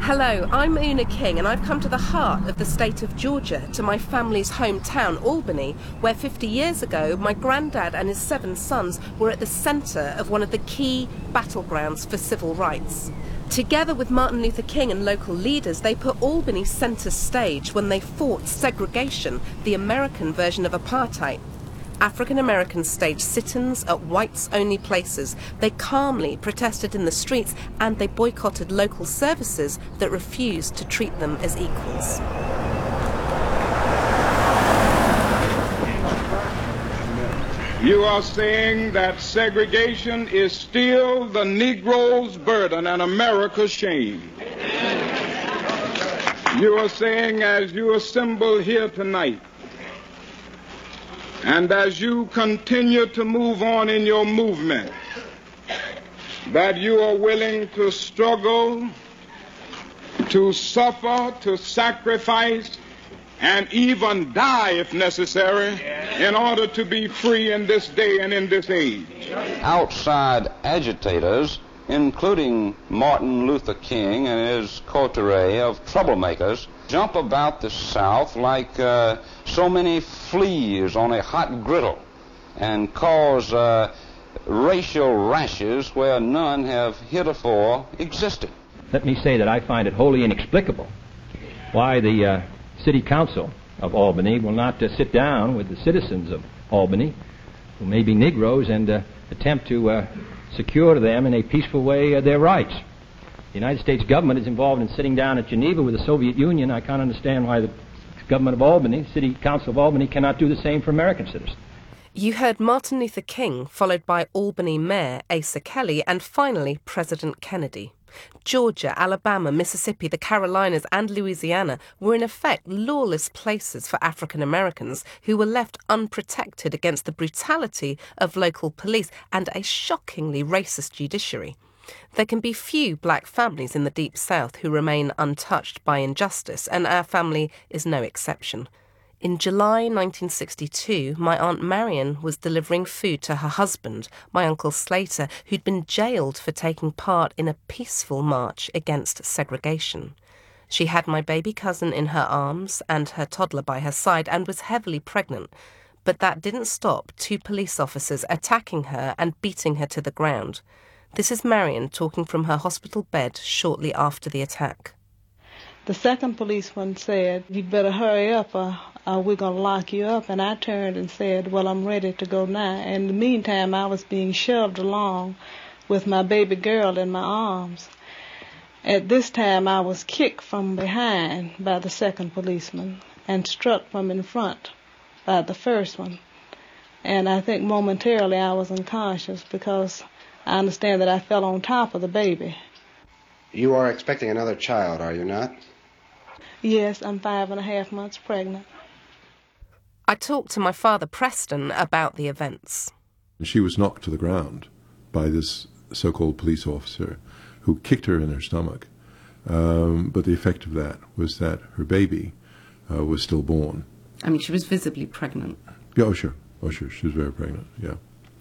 Hello, I'm Una King and I've come to the heart of the state of Georgia, to my family's hometown, Albany, where 50 years ago my granddad and his 7 sons were at the centre of one of the key battlegrounds for civil rights. Together with Martin Luther King and local leaders, they put Albany centre stage when they fought segregation, the American version of apartheid. African Americans staged sit-ins at whites-only places. They calmly protested in the streets and they boycotted local services that refused to treat them as equals. You are saying that segregation is still the Negro's burden and America's shame. You are saying, as you assemble here tonight, and as you continue to move on in your movement, that you are willing to struggle, to suffer, to sacrifice, and even die if necessary in order to be free in this day and in this age. Outside agitators, including Martin Luther King and his coterie of troublemakers, jump about the South like so many fleas on a hot griddle and cause racial rashes where none have heretofore existed. Let me say that I find it wholly inexplicable why the City Council of Albany will not sit down with the citizens of Albany, who may be Negroes, and attempt to secure to them in a peaceful way their rights. The United States government is involved in sitting down at Geneva with the Soviet Union. I can't understand why the government of Albany, City Council of Albany, cannot do the same for American citizens. You heard Martin Luther King, followed by Albany Mayor Asa Kelly, and finally President Kennedy. Georgia, Alabama, Mississippi, the Carolinas and Louisiana were in effect lawless places for African Americans who were left unprotected against the brutality of local police and a shockingly racist judiciary. There can be few black families in the Deep South who remain untouched by injustice, and our family is no exception. In July 1962, my Aunt Marion was delivering food to her husband, my Uncle Slater, who'd been jailed for taking part in a peaceful march against segregation. She had my baby cousin in her arms and her toddler by her side and was heavily pregnant, but that didn't stop 2 police officers attacking her and beating her to the ground. This is Marion talking from her hospital bed shortly after the attack. The second policeman said, "You better hurry up or we're going to lock you up." And I turned and said, "Well, I'm ready to go now." In the meantime, I was being shoved along with my baby girl in my arms. At this time, I was kicked from behind by the second policeman and struck from in front by the first one. And I think momentarily I was unconscious because I understand that I fell on top of the baby. You are expecting another child, are you not? Yes, I'm 5.5 months pregnant. I talked to my father, Preston, about the events. She was knocked to the ground by this so-called police officer who kicked her in her stomach. But the effect of that was that her baby was stillborn. I mean, she was visibly pregnant. Yeah, oh sure. She was very pregnant, yeah.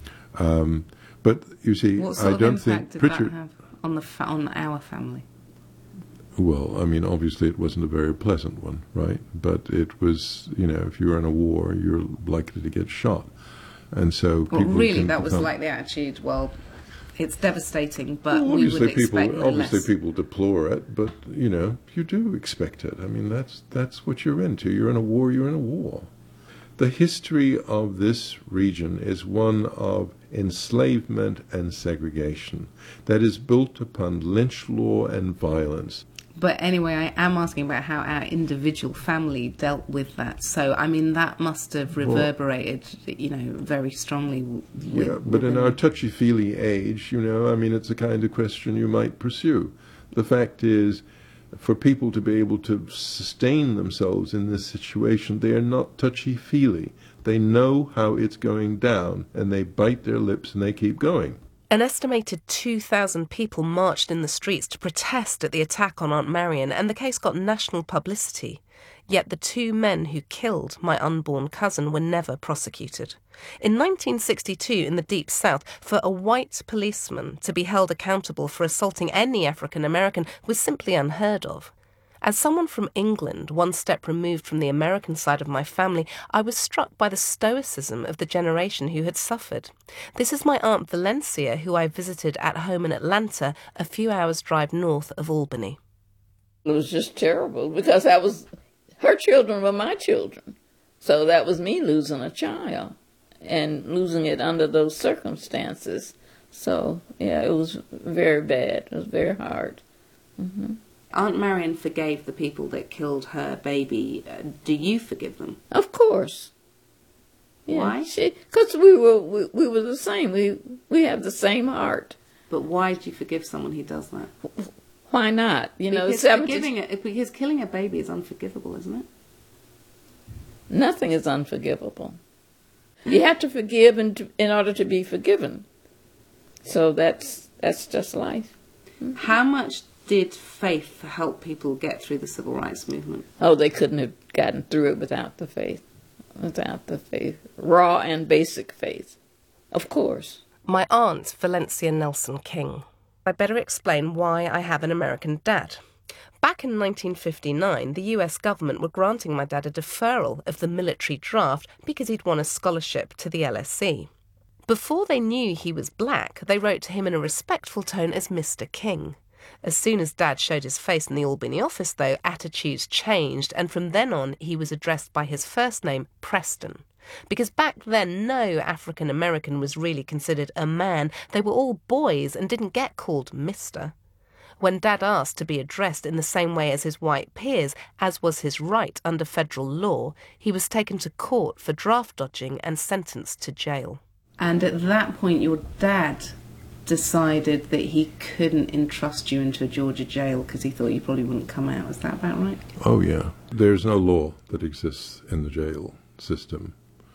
But you see, what sort I don't of impact think did Pritchard... that have on our family? Well, I mean, obviously it wasn't a very pleasant one, right? But it was, you know, if you're in a war, you're likely to get shot. And so people... Well, really, that was like the attitude, well, it's devastating, but we would expect no less. Obviously people deplore it, but, you know, you do expect it. I mean, that's what you're into. You're in a war, you're in a war. The history of this region is one of enslavement and segregation that is built upon lynch law and violence. But anyway, I am asking about how our individual family dealt with that. So, I mean, that must have reverberated, you know, very strongly. But in our touchy-feely age, you know, I mean, it's the kind of question you might pursue. The fact is, for people to be able to sustain themselves in this situation, they are not touchy-feely. They know how it's going down, and they bite their lips and they keep going. An estimated 2,000 people marched in the streets to protest at the attack on Aunt Marion, and the case got national publicity. Yet the two men who killed my unborn cousin were never prosecuted. In 1962, in the Deep South, for a white policeman to be held accountable for assaulting any African American was simply unheard of. As someone from England, one step removed from the American side of my family, I was struck by the stoicism of the generation who had suffered. This is my Aunt Valencia, who I visited at home in Atlanta, a few hours' drive north of Albany. It was just terrible because her children were my children. So that was me losing a child and losing it under those circumstances. So, yeah, it was very bad. It was very hard. Mm-hmm. Aunt Marion forgave the people that killed her baby. Do you forgive them? Of course. Yeah. Why? Because we were the same. We have the same heart. But why do you forgive someone who does that? Why not? Because because killing a baby is unforgivable, isn't it? Nothing is unforgivable. You have to forgive in order to be forgiven. So that's just life. Mm-hmm. How much did faith help people get through the civil rights movement? Oh, they couldn't have gotten through it without the faith. Without the faith. Raw and basic faith. Of course. My aunt, Valencia Nelson King. I better explain why I have an American dad. Back in 1959, the US government were granting my dad a deferral of the military draft because he'd won a scholarship to the LSE. Before they knew he was black, they wrote to him in a respectful tone as Mr. King. As soon as Dad showed his face in the Albany office, though, attitudes changed, and from then on he was addressed by his first name, Preston. Because back then no African American was really considered a man. They were all boys and didn't get called Mr. When Dad asked to be addressed in the same way as his white peers, as was his right under federal law, he was taken to court for draft dodging and sentenced to jail. And at that point your dad decided that he couldn't entrust you into a Georgia jail because he thought you probably wouldn't come out. Is that about right? Oh, yeah. There's no law that exists in the jail system.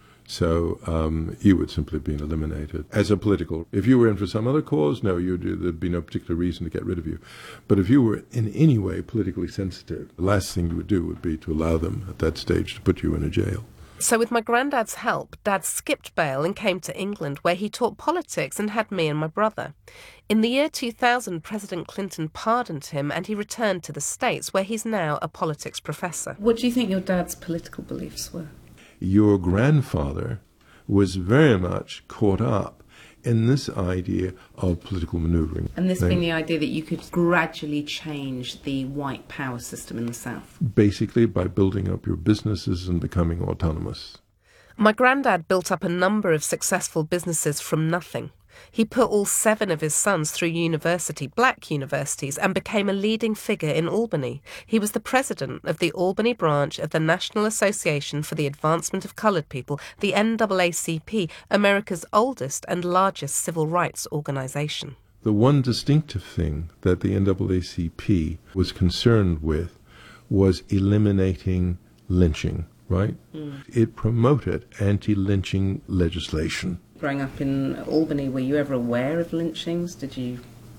So you would simply have been eliminated as a political. If you were in for some other cause, no, there'd be no particular reason to get rid of you. But if you were in any way politically sensitive, the last thing you would do would be to allow them at that stage to put you in a jail. So with my granddad's help, Dad skipped bail and came to England, where he taught politics and had me and my brother. In the year 2000, President Clinton pardoned him and he returned to the States, where he's now a politics professor. What do you think your dad's political beliefs were? Your grandfather was very much caught up in this idea of political maneuvering. And this being the idea that you could gradually change the white power system in the South? Basically by building up your businesses and becoming autonomous. My granddad built up a number of successful businesses from nothing. He put all 7 of his sons through black universities, and became a leading figure in Albany. He was the president of the Albany branch of the National Association for the Advancement of Coloured People, the NAACP, America's oldest and largest civil rights organisation. The one distinctive thing that the NAACP was concerned with was eliminating lynching, right? It promoted anti-lynching legislation. Growing up in Albany, were you ever aware of lynchings? Did you?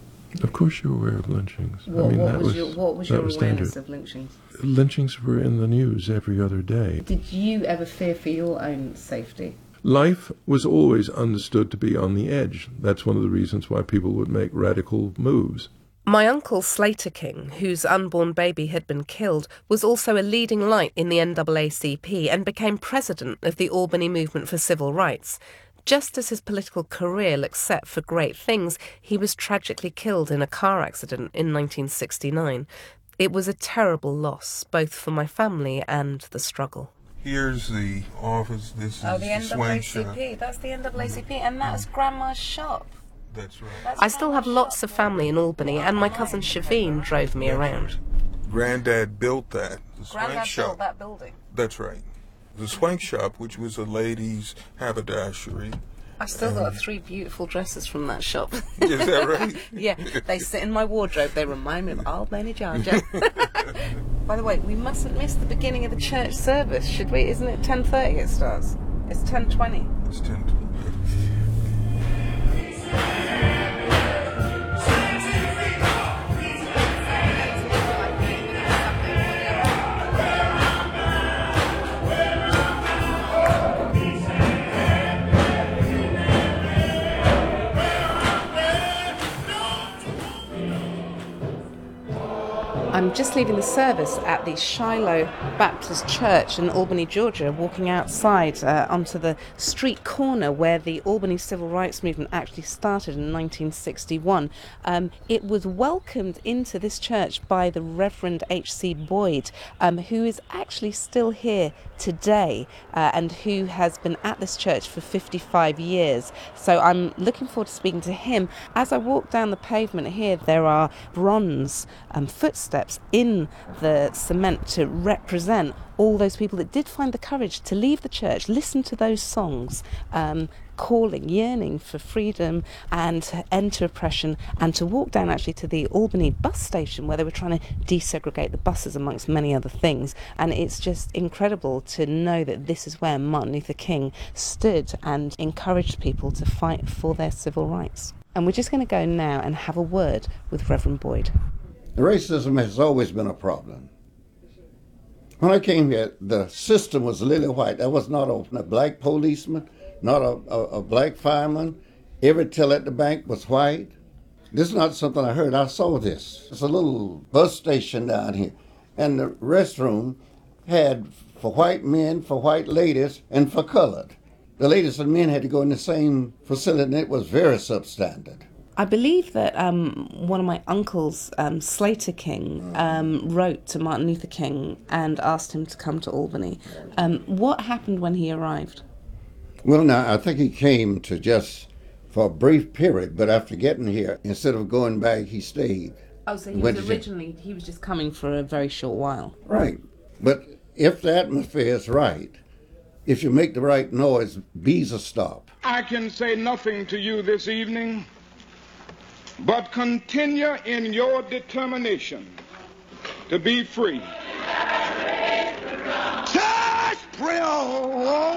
Of course you're aware of lynchings. What was your awareness standard. of lynchings? Lynchings were in the news every other day. Did you ever fear for your own safety? Life was always understood to be on the edge. That's one of the reasons why people would make radical moves. My uncle Slater King, whose unborn baby had been killed, was also a leading light in the NAACP and became president of the Albany Movement for Civil Rights. Just as his political career looked set for great things, he was tragically killed in a car accident in 1969. It was a terrible loss, both for my family and the struggle. Here's the office. This is the swank shop. That's the NAACP, and that's Grandma's shop. That's right. I still have lots of family in Albany, and my cousin Shaveen drove me around. Granddad built that. The Granddad shop. built that building. That's right. The swank shop, which was a ladies' haberdashery. I've still got 3 beautiful dresses from that shop. Is that right? Yeah, they sit in my wardrobe. They remind me of Albany, Georgia. By the way, we mustn't miss the beginning of the church service, should we? Isn't it 10:30 it starts? It's 10:20. It's 10:20. I'm just leaving the service at the Shiloh Baptist Church in Albany, Georgia, walking outside onto the street corner where the Albany Civil Rights Movement actually started in 1961. It was welcomed into this church by the Reverend H.C. Boyd, who is actually still here today and who has been at this church for 55 years. So I'm looking forward to speaking to him. As I walk down the pavement here, there are bronze footsteps in the cement to represent all those people that did find the courage to leave the church, listen to those songs, calling, yearning for freedom and to end to oppression, and to walk down actually to the Albany bus station where they were trying to desegregate the buses amongst many other things. And it's just incredible to know that this is where Martin Luther King stood and encouraged people to fight for their civil rights. And we're just going to go now and have a word with Reverend Boyd. Racism has always been a problem. When I came here, the system was lily white. There was not a black policeman, not a black fireman. Every till at the bank was white. This is not something I heard. I saw this. It's a little bus station down here. And the restroom had for white men, for white ladies, and for colored. The ladies and men had to go in the same facility, and it was very substandard. I believe that one of my uncles, Slater King, wrote to Martin Luther King and asked him to come to Albany. What happened when he arrived? Well, now, I think he came to just for a brief period, but after getting here, instead of going back, he stayed. Oh, so he was just coming for a very short while. Right. But if the atmosphere is right, if you make the right noise, bees will stop. I can say nothing to you this evening, but continue in your determination to be free. Touch, pray on.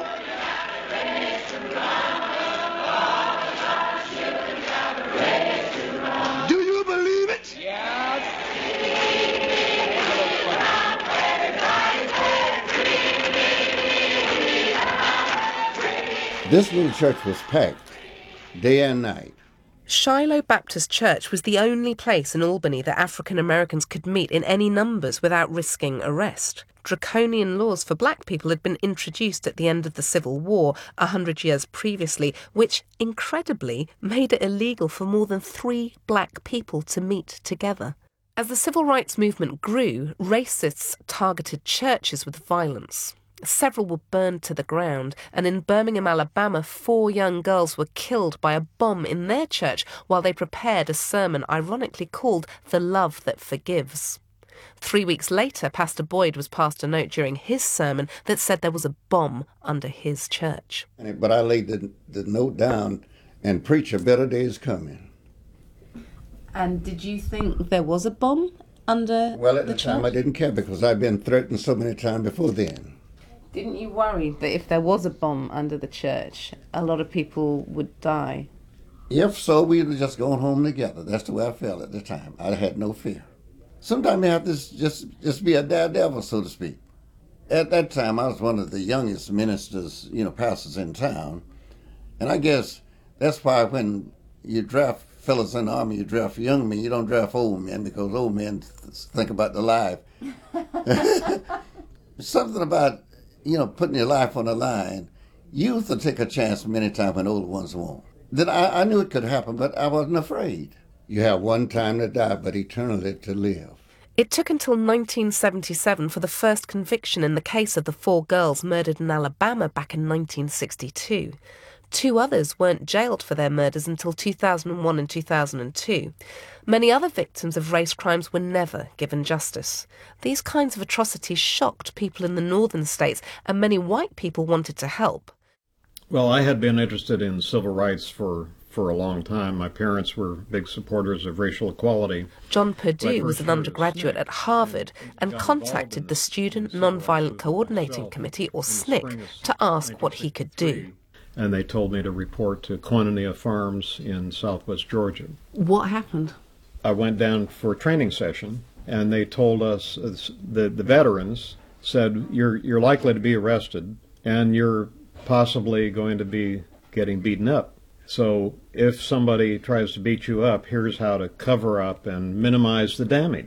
Do you believe it? Yes. This little church was packed day and night. Shiloh Baptist Church was the only place in Albany that African Americans could meet in any numbers without risking arrest. Draconian laws for black people had been introduced at the end of the Civil War 100 years previously, which, incredibly, made it illegal for more than 3 black people to meet together. As the civil rights movement grew, racists targeted churches with violence. Several were burned to the ground, and in Birmingham, Alabama, 4 young girls were killed by a bomb in their church while they prepared a sermon ironically called The Love That Forgives. 3 weeks later, Pastor Boyd was passed a note during his sermon that said there was a bomb under his church. But I laid the note down, and preach, a better day is coming. And did you think there was a bomb under Well, at the the time church? I didn't care because I'd been threatened so many times before then. Didn't you worry that if there was a bomb under the church, a lot of people would die? If so, we'd have just gone home together. That's the way I felt at the time. I had no fear. Sometimes you have to just be a daredevil, so to speak. At that time, I was one of the youngest ministers, pastors in town. And I guess that's why when you draft fellas in the army, you draft young men. You don't draft old men because old men think about the life. Something about putting your life on the line. Youth will take a chance many times when older ones won't. Then I knew it could happen, but I wasn't afraid. You have one time to die, but eternally to live. It took until 1977 for the first conviction in the case of the 4 girls murdered in Alabama back in 1962. 2 others weren't jailed for their murders until 2001 and 2002. Many other victims of race crimes were never given justice. These kinds of atrocities shocked people in the northern states, and many white people wanted to help. Well, I had been interested in civil rights for a long time. My parents were big supporters of racial equality. John Perdue was an undergraduate at Harvard and contacted the Student Nonviolent Coordinating Committee, or SNCC, to ask what he could do. And they told me to report to Koinonia Farms in southwest Georgia. What happened? I went down for a training session, and they told us, the veterans said, you're likely to be arrested, and you're possibly going to be getting beaten up. So if somebody tries to beat you up, here's how to cover up and minimize the damage.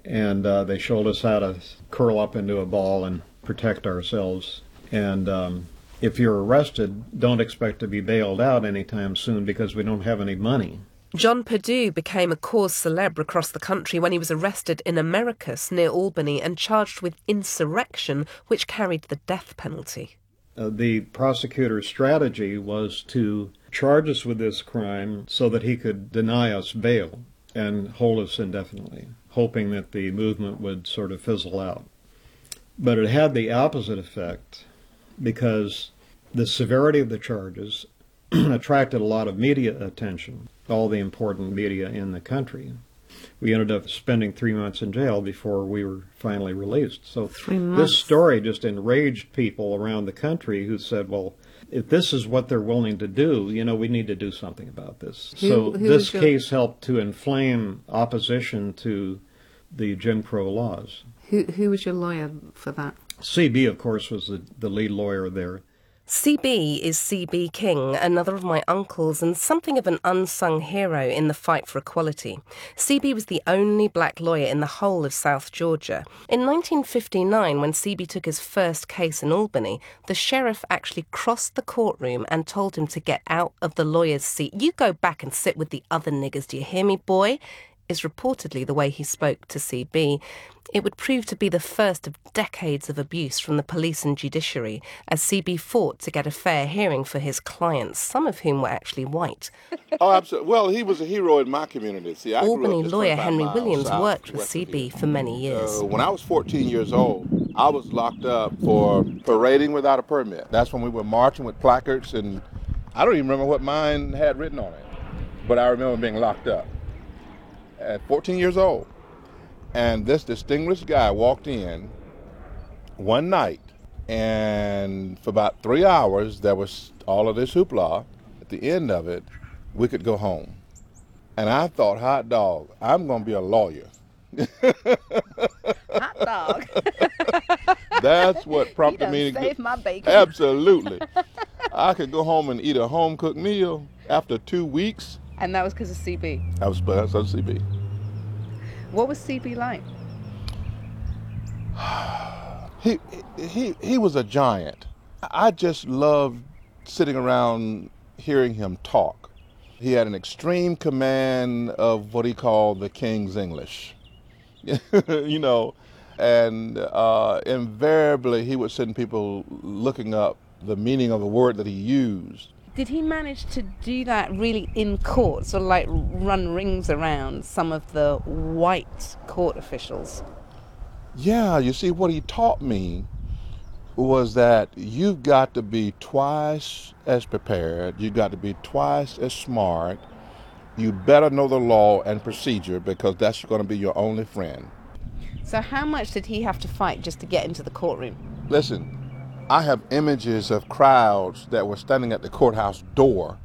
and they showed us how to curl up into a ball and protect ourselves. And if you're arrested, don't expect to be bailed out anytime soon because we don't have any money. John Perdue became a cause célèbre across the country when he was arrested in Americus near Albany and charged with insurrection, which carried the death penalty. The prosecutor's strategy was to charge us with this crime so that he could deny us bail and hold us indefinitely, hoping that the movement would sort of fizzle out. But it had the opposite effect because the severity of the charges attracted a lot of media attention, all the important media in the country. We ended up spending 3 months in jail before we were finally released. So this story just enraged people around the country who said, well, if this is what they're willing to do, we need to do something about this. So this case helped to inflame opposition to the Jim Crow laws. Who was your lawyer for that? C.B., of course, was the lead lawyer there. C.B. is C.B. King, another of my uncles and something of an unsung hero in the fight for equality. C.B. was the only black lawyer in the whole of South Georgia. In 1959, when C.B. took his first case in Albany, the sheriff actually crossed the courtroom and told him to get out of the lawyer's seat. "You go back and sit with the other niggers, do you hear me, boy?" is reportedly the way he spoke to C.B. It would prove to be the first of decades of abuse from the police and judiciary as C.B. fought to get a fair hearing for his clients, some of whom were actually white. Oh, absolutely. Well, he was a hero in my community. See, Albany lawyer Henry Williams worked with C.B. for many years. When I was 14 years old, I was locked up for parading without a permit. That's when we were marching with placards, and I don't even remember what mine had written on it, but I remember being locked up at 14 years old. And this distinguished guy walked in one night, and for about 3 hours, there was all of this hoopla. At the end of it, we could go home. And I thought, hot dog, I'm going to be a lawyer. Hot dog. That's what prompted me to save my bacon. Absolutely. I could go home and eat a home-cooked meal after 2 weeks. And that was because of C.B.? I was because of C.B. What was C.B. like? He was a giant. I just loved sitting around hearing him talk. He had an extreme command of what he called the King's English. And invariably he would send people looking up the meaning of the word that he used. Did he manage to do that really in court, sort of like run rings around some of the white court officials? Yeah, you see, what he taught me was that you've got to be twice as prepared, you've got to be twice as smart, you better know the law and procedure because that's going to be your only friend. So how much did he have to fight just to get into the courtroom? Listen, I have images of crowds that were standing at the courthouse door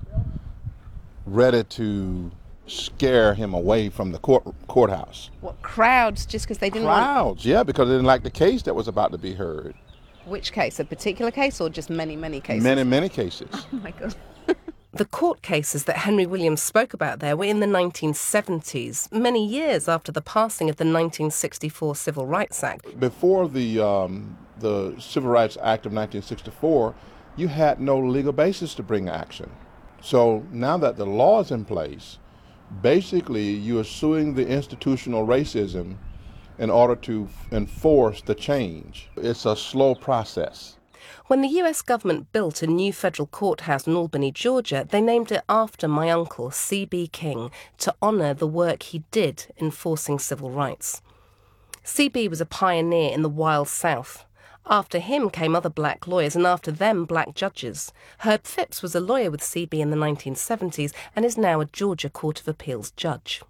ready to scare him away from the courthouse. What, crowds just because they didn't Crowds, yeah, because they didn't like the case that was about to be heard. Which case? A particular case or just many, many cases? Many, many cases. Oh, my God. The court cases that Henry Williams spoke about there were in the 1970s, many years after the passing of the 1964 Civil Rights Act. Before the Civil Rights Act of 1964, you had no legal basis to bring action. So now that the law is in place, basically you are suing the institutional racism in order to enforce the change. It's a slow process. When the US government built a new federal courthouse in Albany, Georgia, they named it after my uncle, C.B. King, to honour the work he did enforcing civil rights. C.B. was a pioneer in the wild South. After him came other black lawyers, and after them black judges. Herb Phipps was a lawyer with C.B. in the 1970s and is now a Georgia Court of Appeals judge.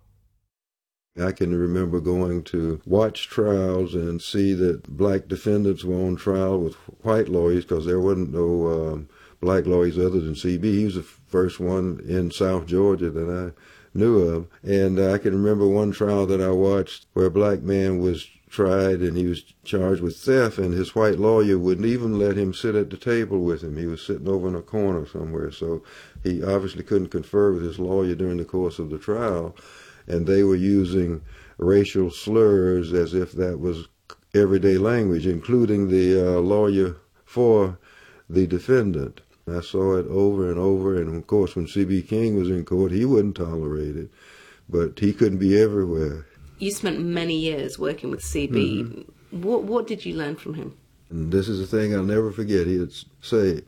I can remember going to watch trials and see that black defendants were on trial with white lawyers because there wasn't no black lawyers other than C.B. He was the first one in South Georgia that I knew of. And I can remember one trial that I watched where a black man was tried and he was charged with theft, and his white lawyer wouldn't even let him sit at the table with him. He was sitting over in a corner somewhere, so he obviously couldn't confer with his lawyer during the course of the trial. And they were using racial slurs as if that was everyday language, including the lawyer for the defendant. I saw it over and over, and of course when C.B. King was in court, he wouldn't tolerate it, but he couldn't be everywhere. You spent many years working with C.B. Mm-hmm. What did you learn from him? And this is the thing I'll never forget. He'd say,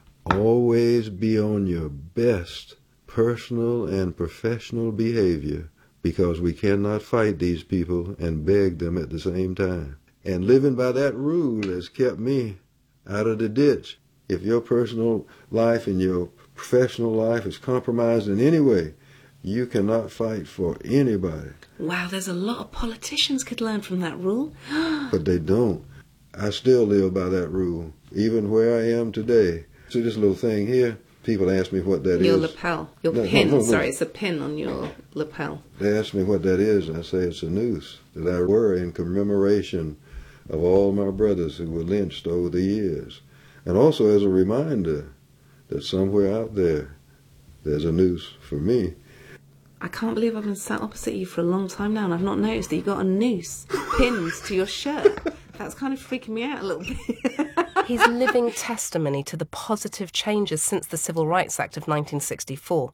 always be on your best personal and professional behavior, because we cannot fight these people and beg them at the same time. And living by that rule has kept me out of the ditch. If your personal life and your professional life is compromised in any way, you cannot fight for anybody. Wow, there's a lot of politicians could learn from that rule. But they don't. I still live by that rule, even where I am today. See this little thing here? People ask me what that is. Your lapel. Your pin. No. Sorry, it's a pin on your lapel. They ask me what that is, and I say it's a noose that I wear in commemoration of all my brothers who were lynched over the years. And also as a reminder that somewhere out there, there's a noose for me. I can't believe I've been sat opposite you for a long time now and I've not noticed that you've got a noose pinned to your shirt. That's kind of freaking me out a little bit. He's living testimony to the positive changes since the Civil Rights Act of 1964.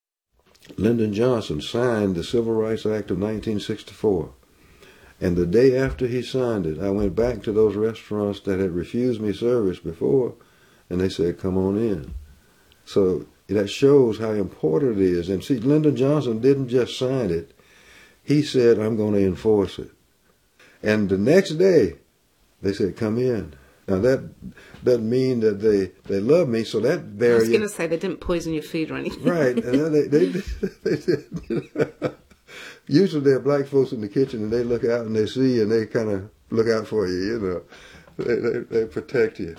Lyndon Johnson signed the Civil Rights Act of 1964. And the day after he signed it, I went back to those restaurants that had refused me service before, and they said, come on in. So that shows how important it is. And see, Lyndon Johnson didn't just sign it. He said, I'm going to enforce it. And the next day, they said, come in. Now, that doesn't mean that they love me, so that barrier... I was going to say they didn't poison your food or anything. Right. And they did. Usually there are black folks in the kitchen and they look out and they see you and they kind of look out for you, you know. They protect you.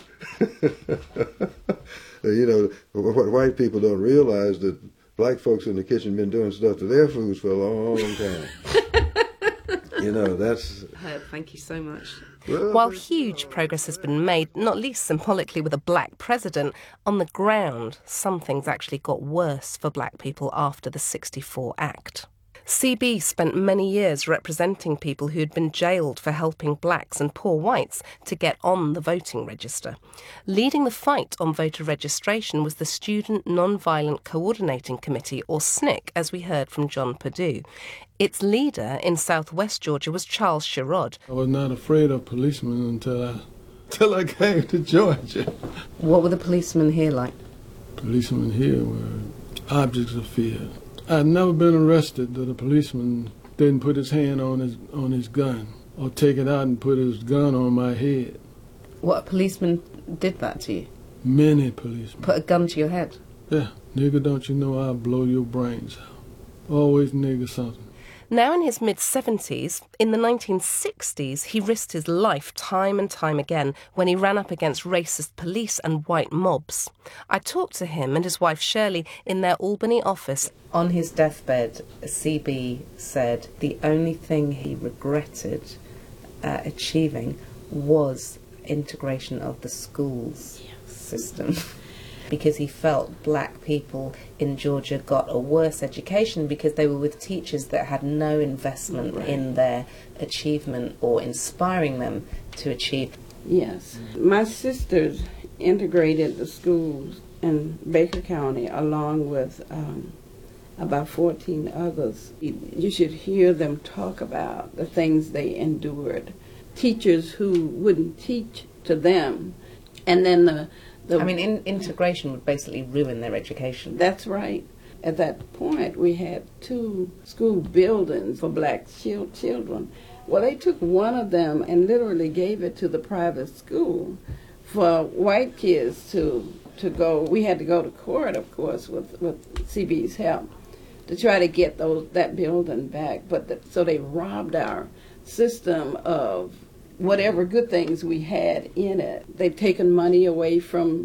You know, what white people don't realize that black folks in the kitchen been doing stuff to their foods for a long time. You know, that's... Herb, thank you so much. While huge progress has been made, not least symbolically with a black president, on the ground, some things actually got worse for black people after the '64 Act. CB spent many years representing people who had been jailed for helping blacks and poor whites to get on the voting register. Leading the fight on voter registration was the Student Nonviolent Coordinating Committee, or SNCC, as we heard from John Perdue. Its leader in southwest Georgia was Charles Sherrod. I was not afraid of policemen until I came to Georgia. What were the policemen here like? Policemen here were objects of fear. I'd never been arrested that a policeman didn't put his hand on his gun or take it out and put his gun on my head. What, a policeman did that to you? Many policemen. Put a gun to your head? Yeah. Nigger, don't you know I'll blow your brains out. Always nigger something. Now in his mid-70s, in the 1960s, he risked his life time and time again when he ran up against racist police and white mobs. I talked to him and his wife Shirley in their Albany office. On his deathbed, CB said the only thing he regretted achieving was integration of the schools system. Because he felt black people in Georgia got a worse education because they were with teachers that had no investment in their achievement or inspiring them to achieve. Yes. My sisters integrated the schools in Baker County along with about 14 others. You should hear them talk about the things they endured. Teachers who wouldn't teach to them, and then integration would basically ruin their education. That's right. At that point, we had 2 school buildings for black children. Well, they took one of them and literally gave it to the private school for white kids to go. We had to go to court, of course, with CB's help to try to get that building back. So they robbed our system of whatever good things we had in it. They've taken money away from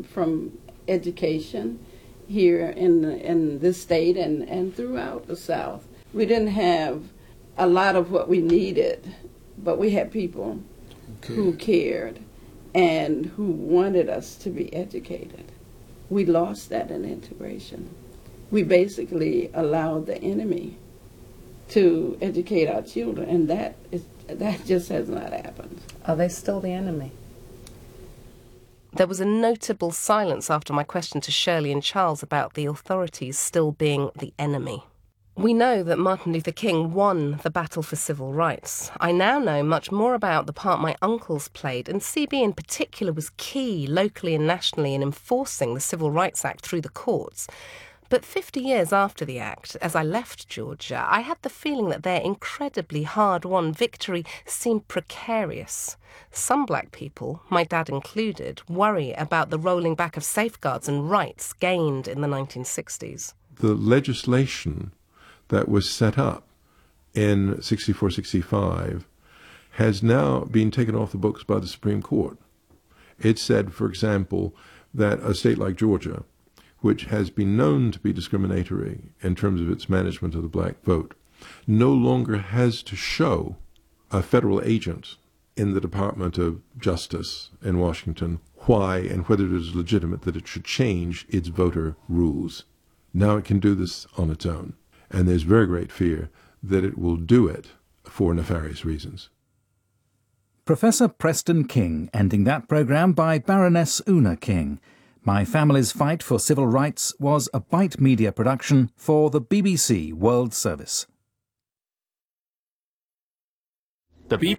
education here in this state and throughout the South. We didn't have a lot of what we needed, but we had people who cared and who wanted us to be educated. We lost that in integration. We basically allowed the enemy to educate our children, and that just has not happened. Are they still the enemy? There was a notable silence after my question to Shirley and Charles about the authorities still being the enemy. We know that Martin Luther King won the battle for civil rights. I now know much more about the part my uncles played, and CB in particular was key locally and nationally in enforcing the Civil Rights Act through the courts. But 50 years after the act, as I left Georgia, I had the feeling that their incredibly hard-won victory seemed precarious. Some black people, my dad included, worry about the rolling back of safeguards and rights gained in the 1960s. The legislation that was set up in 64-65 has now been taken off the books by the Supreme Court. It said, for example, that a state like Georgia, which has been known to be discriminatory in terms of its management of the black vote, no longer has to show a federal agent in the Department of Justice in Washington why and whether it is legitimate that it should change its voter rules. Now it can do this on its own, and there's very great fear that it will do it for nefarious reasons. Professor Preston King, ending that programme by Baroness Una King. My Family's Fight for Civil Rights was a Byte Media production for the BBC World Service. The